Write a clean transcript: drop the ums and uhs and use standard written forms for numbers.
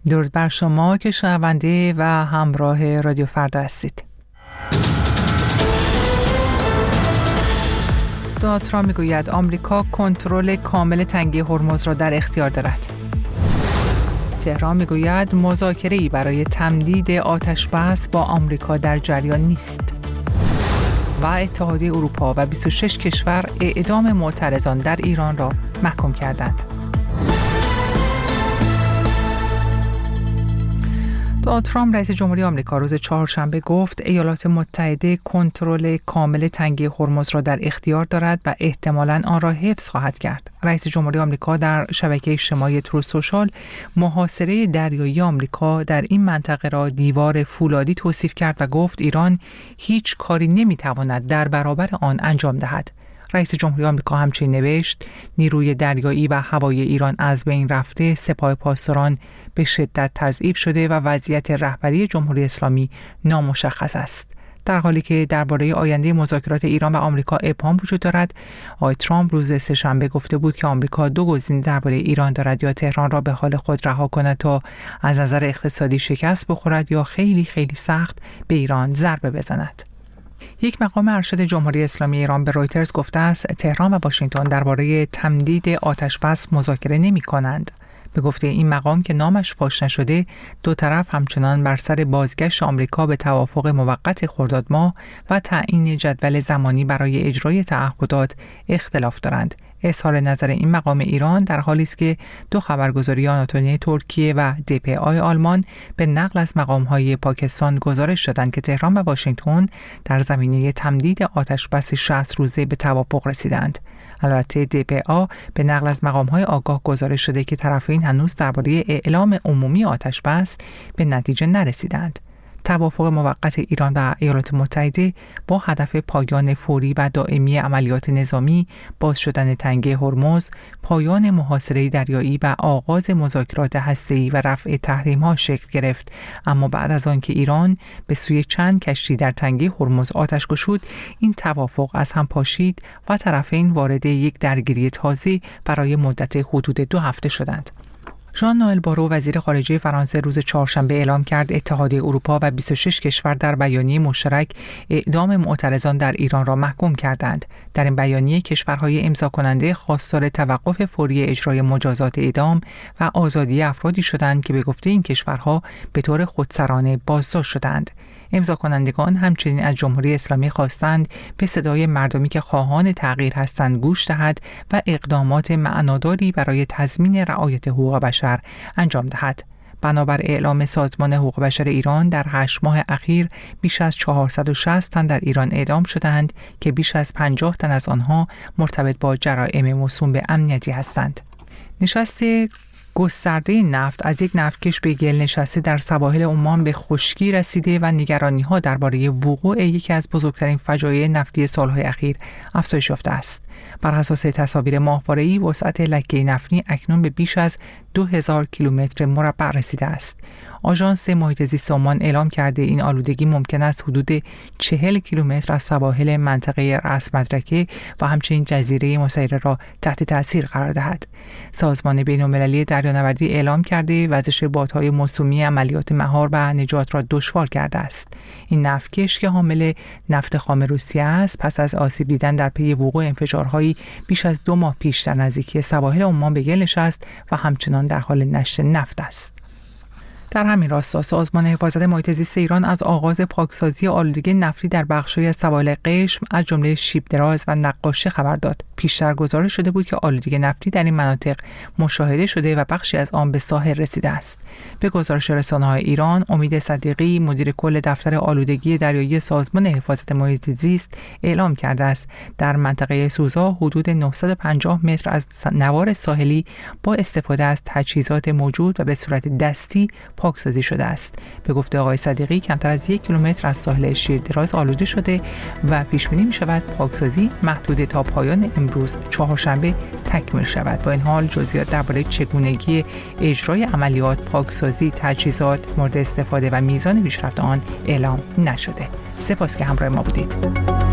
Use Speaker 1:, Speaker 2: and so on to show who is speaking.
Speaker 1: درود بر شما که شنونده و همراه رادیو فردا هستید. دونالد ترامپ میگوید آمریکا کنترل کامل تنگه هرمز را در اختیار دارد. تهران میگوید مذاکره‌ای برای تمدید آتش‌بس با آمریکا در جریان نیست. و اتحادیه اروپا و 26 کشور اعدام معترضان در ایران را محکوم کردند. دونالد ترامپ رئیس جمهوری آمریکا روز چهارشنبه گفت ایالات متحده کنترل کامل تنگه هرمز را در اختیار دارد و احتمالاً آن را حفظ خواهد کرد. رئیس جمهوری آمریکا در شبکه اجتماعی تروث سوشال محاصره دریایی آمریکا در این منطقه را دیوار فولادی توصیف کرد و گفت ایران هیچ کاری نمی‌تواند در برابر آن انجام دهد. رئیس جمهوری آمریکا همچنین نوشت نیروی دریایی و هوایی ایران از بین رفته، سپاه پاسداران به شدت تضعیف شده و وضعیت رهبری جمهوری اسلامی نامشخص است. در حالی که درباره آینده مذاکرات ایران و آمریکا ابهام وجود دارد، آقای ترامپ روز سه‌شنبه گفته بود که آمریکا دو گزینه درباره ایران دارد: یا تهران را به حال خود رها کند تا از نظر اقتصادی شکست بخورد یا خیلی سخت به ایران ضربه بزند. یک مقام ارشد جمهوری اسلامی ایران به رویترز گفته است تهران و واشنگتن درباره تمدید آتش‌بس مذاکره نمی‌کنند. به گفته این مقام که نامش فاش نشده، دو طرف همچنان بر سر بازگشت آمریکا به توافق موقت خرداد ماه و تعیین جدول زمانی برای اجرای تعهدات اختلاف دارند. اظهار نظر این مقام ایران در حالی است که دو خبرگزاری آناتولی ترکیه و DPA آلمان به نقل از مقام‌های پاکستان گزارش دادند که تهران و واشنگتن در زمینه تمدید آتش‌بس 60 روزه به توافق رسیدند. البته DPA به نقل از مقام‌های آگاه گزارش شده که طرفین هنوز درباره اعلام عمومی آتش‌بس به نتیجه نرسیدند. توافق موقت ایران و ایالات متحده با هدف پایان فوری و دائمی عملیات نظامی، باز شدن تنگه هرمز، پایان محاصره دریایی و آغاز مذاکرات هسته‌ای و رفع تحریم‌ها شکل گرفت. اما بعد از آنکه ایران به سوی چند کشتی در تنگه هرمز آتش گشود، این توافق از هم پاشید و طرفین وارد یک درگیری تازه برای مدت حدود 2 هفته شدند. ژان نوئل بارو وزیر خارجه فرانسه روز چهارشنبه اعلام کرد اتحادیه اروپا و 26 کشور در بیانیه مشترک اعدام معترضان در ایران را محکوم کردند. در این بیانیه کشورهای امضا کننده خواستار توقف فوری اجرای مجازات اعدام و آزادی افرادی شدند که به گفته این کشورها به طور خودسرانه بازداشت شدند. امضا کنندگان همچنین از جمهوری اسلامی خواستند به صدای مردمی که خواهان تغییر هستند گوش دهد و اقدامات معناداری برای تضمین رعایت حقوق بشر انجام دهد. بنابر اعلام سازمان حقوق بشر ایران در 8 ماه اخیر بیش از 460 تن در ایران اعدام شدند که بیش از 50 تن از آنها مرتبط با جرائم موسوم به امنیتی هستند. نشست گسترده نفت از یک نفتکش به گل نشسته در سواحل عمان به خشکی رسیده و نگرانی‌ها درباره وقوع یکی از بزرگترین فجایع نفتی سالهای اخیر افزایش یافته است. بر اساس تصاویر ماهواره‌ای وسعت لکه نفتی اکنون به بیش از 2000 کیلومتر مربع رسیده است. آژانس محیط زیست عمان اعلام کرده این آلودگی ممکن است حدود 40 کیلومتر از سواحل منطقه رأس مدرکه و همچنین جزیره مسیره را تحت تاثیر قرار دهد. سازمان بین‌المللی دریانوردی اعلام کرده وزش بادهای موسومی عملیات مهار و نجات را دشوار کرده است. این نفتکش که حامل نفت خام روسیه است، پس از آسیب دیدن در پی وقوع انفجارهایی بیش از 2 ماه پیش در نزدیکی سواحل عمان به گل نشست و همچنان در حال نشت نفت است. در همین راستا سازمان حفاظت محیط زیست ایران از آغاز پاکسازی آلودگی نفتی در بخش‌های از سواحل قشم از جمله شیب دراز و نقاشه خبر داد. پیشتر گزارش شده بود که آلودگی نفتی در این مناطق مشاهده شده و بخشی از آن به ساحل رسیده است. به گزارش رسانه‌های ایران، امید صدیقی مدیر کل دفتر آلودگی دریایی سازمان حفاظت محیط زیست اعلام کرده است در منطقه سوزا حدود 950 متر از نوار ساحلی با استفاده از تجهیزات موجود و به صورت دستی پاکسازی شده است. به گفته آقای صدیقی کمتر از 1 کیلومتر از ساحل شیردراز آلوده شده و پیش بینی می‌شود پاکسازی محدود تا پایان امروز چهارشنبه تکمیل شود. با این حال جزئیات درباره چگونگی اجرای عملیات پاکسازی تجهیزات مورد استفاده و میزان پیشرفت آن اعلام نشده. سپاس که همراه ما بودید.